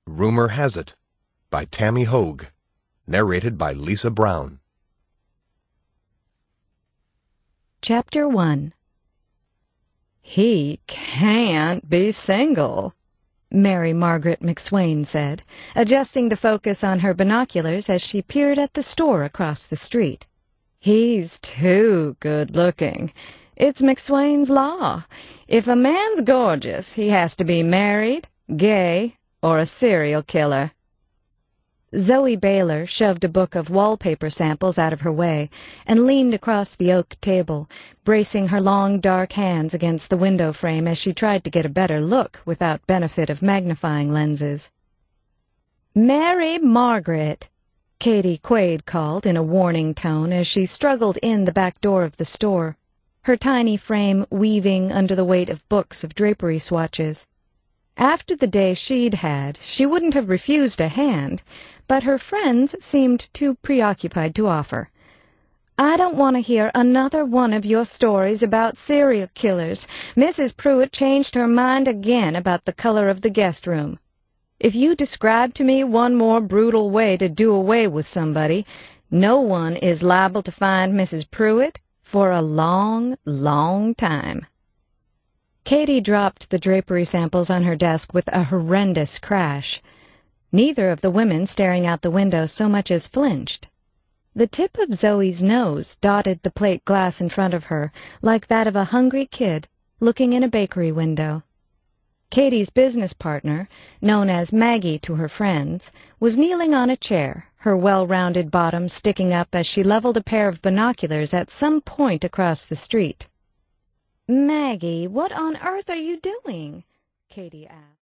Rumor Has It by Tammy Hogue. Narrated by Lisa Brown. Chapter 1. "He can't be single," Mary Margaret McSwain said, adjusting the focus on her binoculars as she peered at the store across the street. "He's too good-looking. It's McSwain's law. If a man's gorgeous, he has to be married, gay, or a serial killer." Zoe Baylor shoved a book of wallpaper samples out of her way and leaned across the oak table, bracing her long dark hands against the window frame as she tried to get a better look without benefit of magnifying lenses. "Mary Margaret," Katie Quaid called in a warning tone as she struggled in the back door of the store, her tiny frame weaving under the weight of books of drapery swatches. After the day she'd had, she wouldn't have refused a hand, but her friends seemed too preoccupied to offer. "I don't want to hear another one of your stories about serial killers. Mrs. Pruitt changed her mind again about the color of the guest room. If you describe to me one more brutal way to do away with somebody, no one is liable to find Mrs. Pruitt for a long, long time." Katie dropped the drapery samples on her desk with a horrendous crash. Neither of the women staring out the window so much as flinched. The tip of Zoe's nose dotted the plate glass in front of her like that of a hungry kid looking in a bakery window. Katie's business partner, known as Maggie to her friends, was kneeling on a chair, her well-rounded bottom sticking up as she leveled a pair of binoculars at some point across the street. "Maggie, what on earth are you doing?" Katie asked.